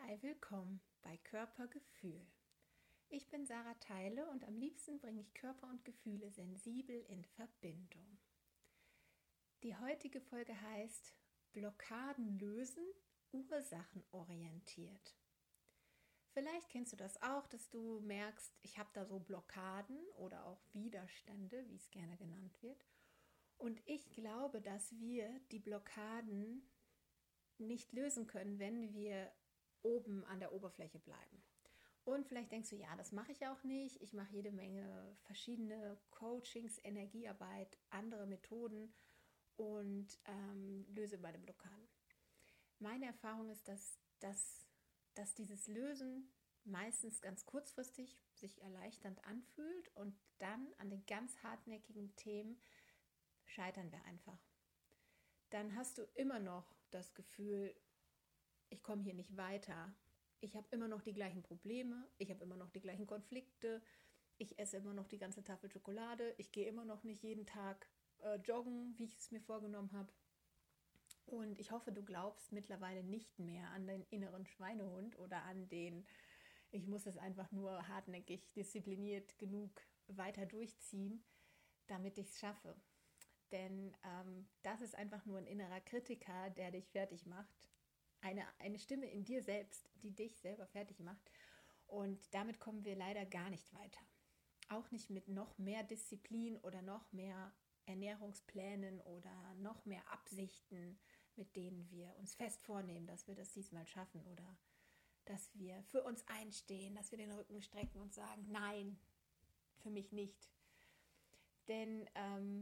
Sei willkommen bei Körpergefühl. Ich bin Sarah Theile und am liebsten bringe ich Körper und Gefühle sensibel in Verbindung. Die heutige Folge heißt Blockaden lösen, ursachenorientiert. Vielleicht kennst du das auch, dass du merkst, ich habe da so Blockaden oder auch Widerstände, wie es gerne genannt wird. Und ich glaube, dass wir die Blockaden nicht lösen können, wenn wir oben an der Oberfläche bleiben. Und vielleicht denkst du, ja, das mache ich auch nicht. Ich mache jede Menge verschiedene Coachings, Energiearbeit, andere Methoden und löse meine Blockaden. Meine Erfahrung ist, dass dieses Lösen meistens ganz kurzfristig sich erleichternd anfühlt und dann an den ganz hartnäckigen Themen scheitern wir einfach. Dann hast du immer noch das Gefühl, ich komme hier nicht weiter. Ich habe immer noch die gleichen Probleme, ich habe immer noch die gleichen Konflikte, ich esse immer noch die ganze Tafel Schokolade, ich gehe immer noch nicht jeden Tag joggen, wie ich es mir vorgenommen habe. Und ich hoffe, du glaubst mittlerweile nicht mehr an den inneren Schweinehund oder an den, ich muss es einfach nur hartnäckig, diszipliniert genug weiter durchziehen, damit ich es schaffe. Denn das ist einfach nur ein innerer Kritiker, der dich fertig macht. Eine Stimme in dir selbst, die dich selber fertig macht. Und damit kommen wir leider gar nicht weiter. Auch nicht mit noch mehr Disziplin oder noch mehr Ernährungsplänen oder noch mehr Absichten, mit denen wir uns fest vornehmen, dass wir das diesmal schaffen oder dass wir für uns einstehen, dass wir den Rücken strecken und sagen, nein, für mich nicht. Denn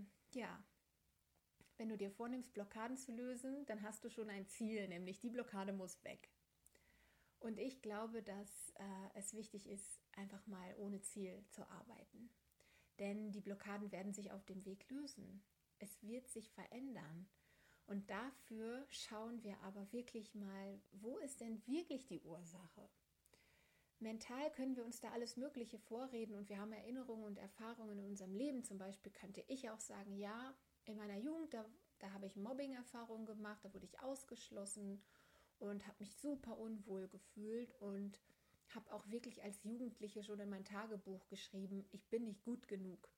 wenn du dir vornimmst, Blockaden zu lösen, dann hast du schon ein Ziel, nämlich die Blockade muss weg. Und ich glaube, dass es wichtig ist, einfach mal ohne Ziel zu arbeiten. Denn die Blockaden werden sich auf dem Weg lösen. Es wird sich verändern. Und dafür schauen wir aber wirklich mal, wo ist denn wirklich die Ursache? Mental können wir uns da alles Mögliche vorreden und wir haben Erinnerungen und Erfahrungen in unserem Leben. Zum Beispiel könnte ich auch sagen, ja, in meiner Jugend, da habe ich Mobbing-Erfahrungen gemacht, da wurde ich ausgeschlossen und habe mich super unwohl gefühlt und habe auch wirklich als Jugendliche schon in mein Tagebuch geschrieben, ich bin nicht gut genug.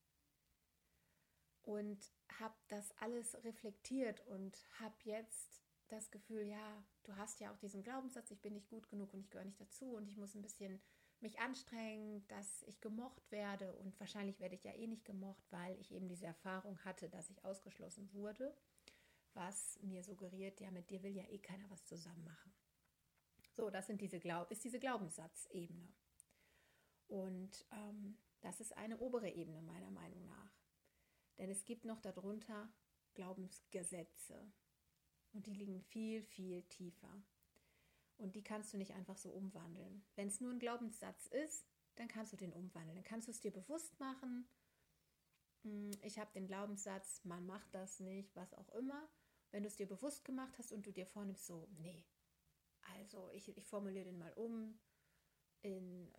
Und habe das alles reflektiert und habe jetzt das Gefühl, ja, du hast ja auch diesen Glaubenssatz, ich bin nicht gut genug und ich gehöre nicht dazu und ich muss ein bisschen mich anstrengen, dass ich gemocht werde und wahrscheinlich werde ich ja eh nicht gemocht, weil ich eben diese Erfahrung hatte, dass ich ausgeschlossen wurde, was mir suggeriert, ja, mit dir will ja eh keiner was zusammen machen. So, das ist diese Glaubenssatzebene. Und das ist eine obere Ebene meiner Meinung nach. Denn es gibt noch darunter Glaubensgesetze. Und die liegen viel, viel tiefer. Und die kannst du nicht einfach so umwandeln. Wenn es nur ein Glaubenssatz ist, dann kannst du den umwandeln. Dann kannst du es dir bewusst machen. Ich habe den Glaubenssatz, man macht das nicht, was auch immer. Wenn du es dir bewusst gemacht hast und du dir vornimmst, so, nee, also ich formuliere den mal um in,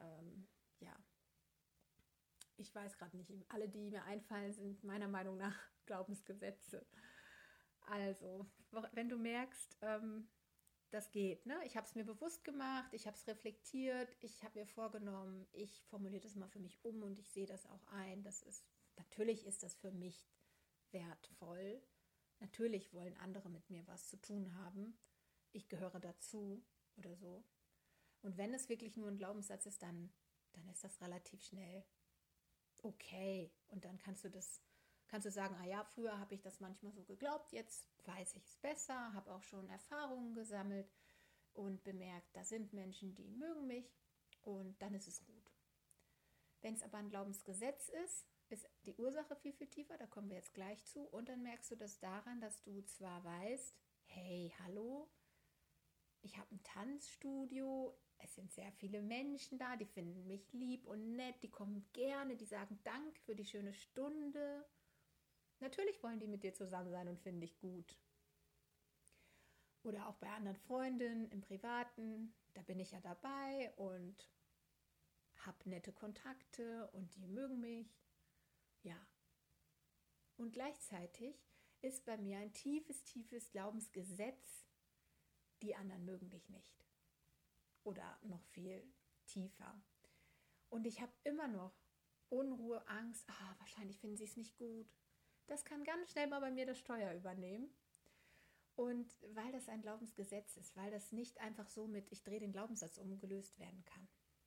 ich weiß gerade nicht, alle, die mir einfallen, sind meiner Meinung nach Glaubensgesetze. Also, wenn du merkst, das geht, ne? Ich habe es mir bewusst gemacht, ich habe es reflektiert, ich habe mir vorgenommen, ich formuliere das mal für mich um und ich sehe das auch ein. Natürlich ist das für mich wertvoll. Natürlich wollen andere mit mir was zu tun haben. Ich gehöre dazu oder so. Und wenn es wirklich nur ein Glaubenssatz ist, dann ist das relativ schnell okay. Und dann kannst du sagen, ah ja, früher habe ich das manchmal so geglaubt, jetzt weiß ich es besser, habe auch schon Erfahrungen gesammelt und bemerkt, da sind Menschen, die mögen mich und dann ist es gut. Wenn es aber ein Glaubensgesetz ist die Ursache viel, viel tiefer, da kommen wir jetzt gleich zu und dann merkst du das daran, dass du zwar weißt, hey, hallo, ich habe ein Tanzstudio, es sind sehr viele Menschen da, die finden mich lieb und nett, die kommen gerne, die sagen Dank für die schöne Stunde. Natürlich wollen die mit dir zusammen sein und finden dich gut. Oder auch bei anderen Freundinnen im Privaten, da bin ich ja dabei und habe nette Kontakte und die mögen mich. Ja. Und gleichzeitig ist bei mir ein tiefes, tiefes Glaubensgesetz, die anderen mögen dich nicht. oder noch viel tiefer. Und ich habe immer noch Unruhe, Angst, wahrscheinlich finden sie es nicht gut. Das kann ganz schnell mal bei mir das Steuer übernehmen. Und weil das ein Glaubensgesetz ist, weil das nicht einfach so mit ich drehe den Glaubenssatz um gelöst werden kann.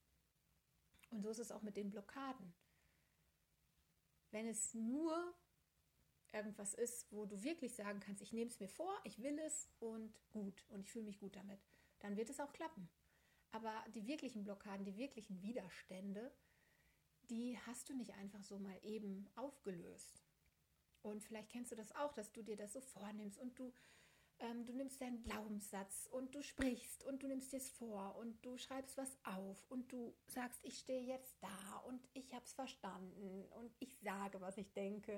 Und so ist es auch mit den Blockaden. Wenn es nur irgendwas ist, wo du wirklich sagen kannst, ich nehme es mir vor, ich will es und gut und ich fühle mich gut damit, dann wird es auch klappen. Aber die wirklichen Blockaden, die wirklichen Widerstände, die hast du nicht einfach so mal eben aufgelöst. Und vielleicht kennst du das auch, dass du dir das so vornimmst und du nimmst deinen Glaubenssatz und du sprichst und du nimmst dir es vor und du schreibst was auf und du sagst, ich stehe jetzt da und ich habe es verstanden und ich sage, was ich denke.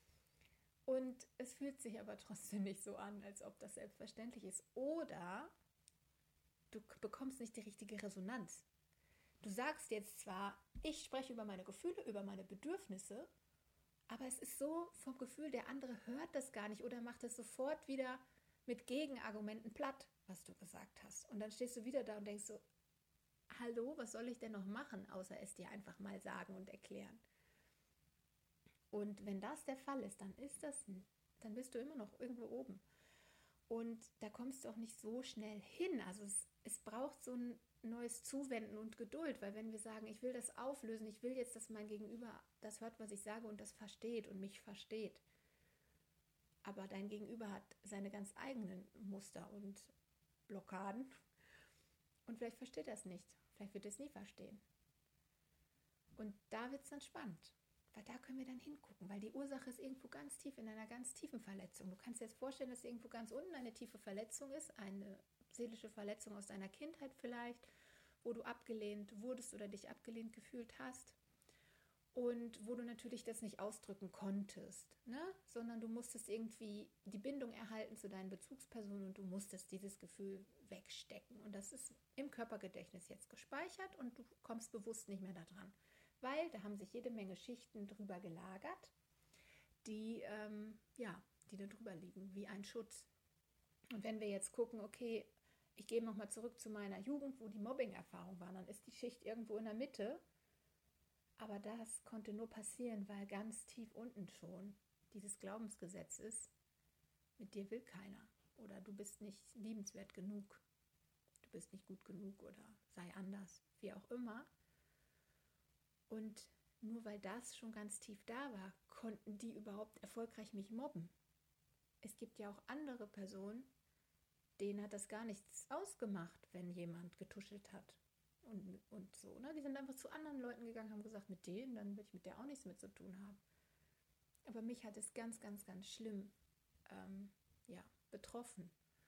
Und es fühlt sich aber trotzdem nicht so an, als ob das selbstverständlich ist. Oder du bekommst nicht die richtige Resonanz. Du sagst jetzt zwar, ich spreche über meine Gefühle, über meine Bedürfnisse, aber es ist so vom Gefühl, der andere hört das gar nicht oder macht es sofort wieder mit Gegenargumenten platt, was du gesagt hast. Und dann stehst du wieder da und denkst so, hallo, was soll ich denn noch machen, außer es dir einfach mal sagen und erklären. Und wenn das der Fall ist, dann bist du immer noch irgendwo oben. Und da kommst du auch nicht so schnell hin. Also es braucht so ein neues Zuwenden und Geduld, weil wenn wir sagen, ich will das auflösen, ich will jetzt, dass mein Gegenüber das hört, was ich sage und das versteht und mich versteht. Aber dein Gegenüber hat seine ganz eigenen Muster und Blockaden und vielleicht versteht er es nicht. Vielleicht wird er es nie verstehen. Und da wird es dann spannend, weil da können wir dann hingucken, weil die Ursache ist irgendwo ganz tief in einer ganz tiefen Verletzung. Du kannst dir jetzt vorstellen, dass irgendwo ganz unten eine tiefe Verletzung ist, eine seelische Verletzung aus deiner Kindheit vielleicht, wo du abgelehnt wurdest oder dich abgelehnt gefühlt hast. Und wo du natürlich das nicht ausdrücken konntest, ne? Sondern du musstest irgendwie die Bindung erhalten zu deinen Bezugspersonen und du musstest dieses Gefühl wegstecken. Und das ist im Körpergedächtnis jetzt gespeichert und du kommst bewusst nicht mehr daran. Weil da haben sich jede Menge Schichten drüber gelagert, die da drüber liegen, wie ein Schutz. Und wenn wir jetzt gucken, okay, ich gehe nochmal zurück zu meiner Jugend, wo die Mobbing-Erfahrung war, dann ist die Schicht irgendwo in der Mitte. Aber das konnte nur passieren, weil ganz tief unten schon dieses Glaubensgesetz ist, mit dir will keiner. Oder du bist nicht liebenswert genug. Du bist nicht gut genug oder sei anders, wie auch immer. Und nur weil das schon ganz tief da war, konnten die überhaupt erfolgreich mich mobben. Es gibt ja auch andere Personen, denen hat das gar nichts ausgemacht, wenn jemand getuschelt hat. Und so, ne? Die sind einfach zu anderen Leuten gegangen, haben gesagt, mit denen, dann will ich mit der auch nichts mit zu tun haben. Aber mich hat es ganz, ganz, ganz schlimm betroffen.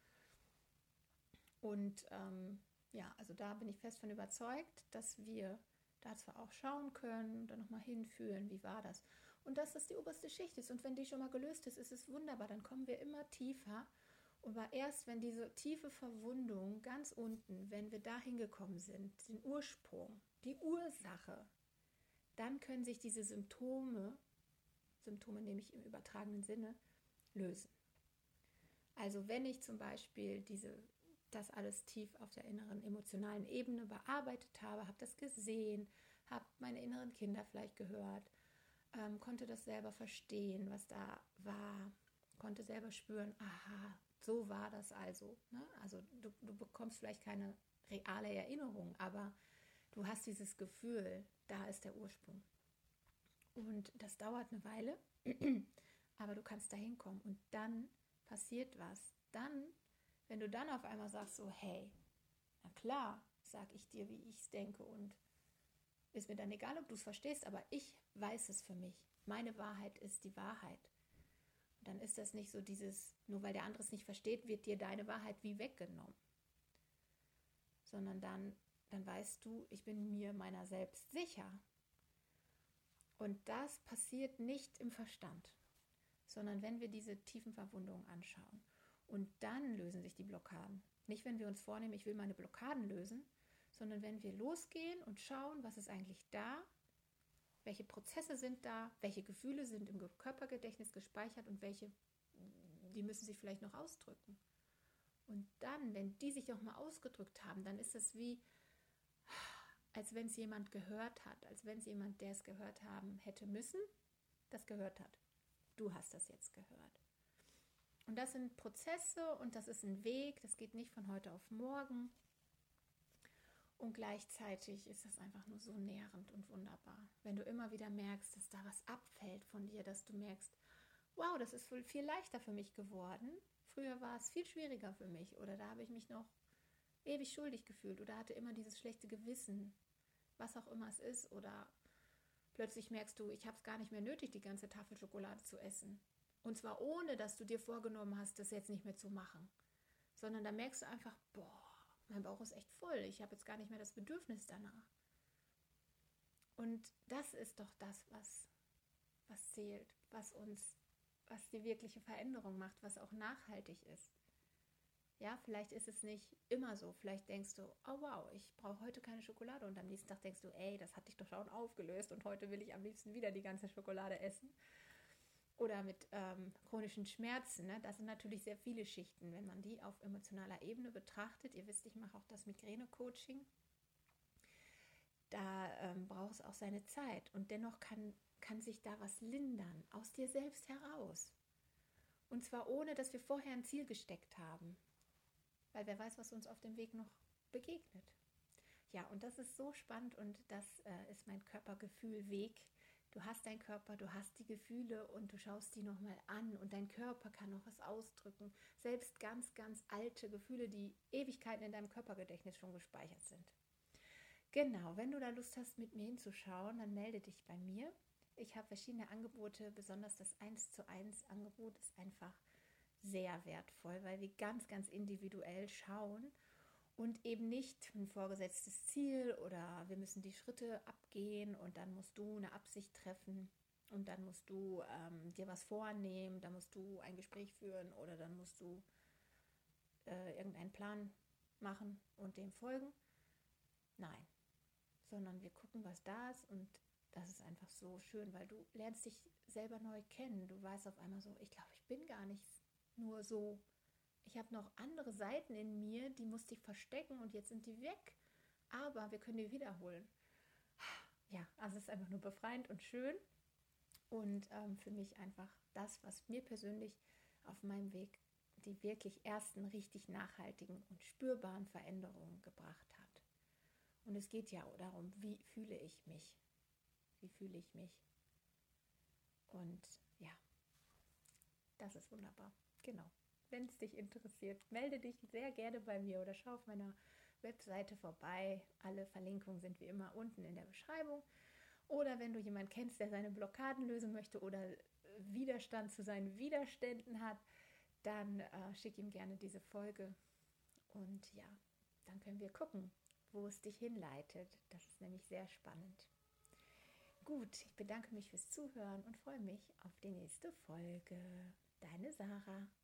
Und also da bin ich fest von überzeugt, dass wir da zwar auch schauen können, da nochmal hinfühlen, wie war das. Und dass das die oberste Schicht ist. Und wenn die schon mal gelöst ist, ist es wunderbar, dann kommen wir immer tiefer. Aber erst wenn diese tiefe Verwundung ganz unten, wenn wir da hingekommen sind, den Ursprung, die Ursache, dann können sich diese Symptome nämlich im übertragenen Sinne, lösen. Also wenn ich zum Beispiel das alles tief auf der inneren emotionalen Ebene bearbeitet habe, habe das gesehen, habe meine inneren Kinder vielleicht gehört, konnte das selber verstehen, was da war, konnte selber spüren, aha, so war das also. Ne? Also du bekommst vielleicht keine reale Erinnerung, aber du hast dieses Gefühl, da ist der Ursprung. Und das dauert eine Weile, aber du kannst da hinkommen und dann passiert was. Dann, wenn du dann auf einmal sagst so, hey, na klar, sag ich dir, wie ich es denke und ist mir dann egal, ob du es verstehst, aber ich weiß es für mich. Meine Wahrheit ist die Wahrheit. Und dann ist das nicht so nur weil der andere es nicht versteht, wird dir deine Wahrheit wie weggenommen. Sondern dann weißt du, ich bin mir meiner selbst sicher. Und das passiert nicht im Verstand, sondern wenn wir diese tiefen Verwundungen anschauen. Und dann lösen sich die Blockaden. Nicht, wenn wir uns vornehmen, ich will meine Blockaden lösen, sondern wenn wir losgehen und schauen, was ist eigentlich da, welche Prozesse sind da, welche Gefühle sind im Körpergedächtnis gespeichert und welche, die müssen sich vielleicht noch ausdrücken. Und dann, wenn die sich auch mal ausgedrückt haben, dann ist es wie, als wenn es jemand gehört hat, als wenn es jemand, der es gehört haben hätte müssen, das gehört hat. Du hast das jetzt gehört. Und das sind Prozesse und das ist ein Weg, das geht nicht von heute auf morgen. Und gleichzeitig ist das einfach nur so nährend und wunderbar. Wenn du immer wieder merkst, dass da was abfällt von dir, dass du merkst, wow, das ist viel leichter für mich geworden. Früher war es viel schwieriger für mich oder da habe ich mich noch ewig schuldig gefühlt oder hatte immer dieses schlechte Gewissen, was auch immer es ist. Oder plötzlich merkst du, ich habe es gar nicht mehr nötig, die ganze Tafel Schokolade zu essen. Und zwar ohne, dass du dir vorgenommen hast, das jetzt nicht mehr zu machen. Sondern da merkst du einfach, boah, mein Bauch ist echt voll. Ich habe jetzt gar nicht mehr das Bedürfnis danach. Und das ist doch das, was zählt, was die wirkliche Veränderung macht, was auch nachhaltig ist. Ja, vielleicht ist es nicht immer so. Vielleicht denkst du, oh wow, ich brauche heute keine Schokolade. Und am nächsten Tag denkst du, ey, das hat dich doch schon aufgelöst und heute will ich am liebsten wieder die ganze Schokolade essen. Oder mit chronischen Schmerzen. Ne? Das sind natürlich sehr viele Schichten, wenn man die auf emotionaler Ebene betrachtet. Ihr wisst, ich mache auch das Migräne-Coaching. Da braucht es auch seine Zeit. Und dennoch kann sich da was lindern, aus dir selbst heraus. Und zwar ohne, dass wir vorher ein Ziel gesteckt haben. Weil wer weiß, was uns auf dem Weg noch begegnet. Ja, und das ist so spannend und das ist mein Körpergefühl-Weg. Du hast deinen Körper, du hast die Gefühle und du schaust die nochmal an und dein Körper kann noch was ausdrücken. Selbst ganz, ganz alte Gefühle, die Ewigkeiten in deinem Körpergedächtnis schon gespeichert sind. Genau, wenn du da Lust hast, mit mir hinzuschauen, dann melde dich bei mir. Ich habe verschiedene Angebote, besonders das 1:1 Angebot ist einfach sehr wertvoll, weil wir ganz, ganz individuell schauen und eben nicht ein vorgesetztes Ziel oder wir müssen die Schritte abgehen und dann musst du eine Absicht treffen und dann musst du dir was vornehmen, dann musst du ein Gespräch führen oder dann musst du irgendeinen Plan machen und dem folgen. Nein, sondern wir gucken, was da ist und das ist einfach so schön, weil du lernst dich selber neu kennen. Du weißt auf einmal so, ich glaube, ich bin gar nicht nur so. Ich habe noch andere Seiten in mir, die musste ich verstecken und jetzt sind die weg. Aber wir können die wiederholen. Ja, also es ist einfach nur befreiend und schön. Und für mich einfach das, was mir persönlich auf meinem Weg die wirklich ersten richtig nachhaltigen und spürbaren Veränderungen gebracht hat. Und es geht ja darum, wie fühle ich mich? Wie fühle ich mich? Und ja, das ist wunderbar. Genau. Wenn es dich interessiert, melde dich sehr gerne bei mir oder schau auf meiner Webseite vorbei. Alle Verlinkungen sind wie immer unten in der Beschreibung. Oder wenn du jemanden kennst, der seine Blockaden lösen möchte oder Widerstand zu seinen Widerständen hat, dann schick ihm gerne diese Folge. Und ja, dann können wir gucken, wo es dich hinleitet. Das ist nämlich sehr spannend. Gut, ich bedanke mich fürs Zuhören und freue mich auf die nächste Folge. Deine Sarah.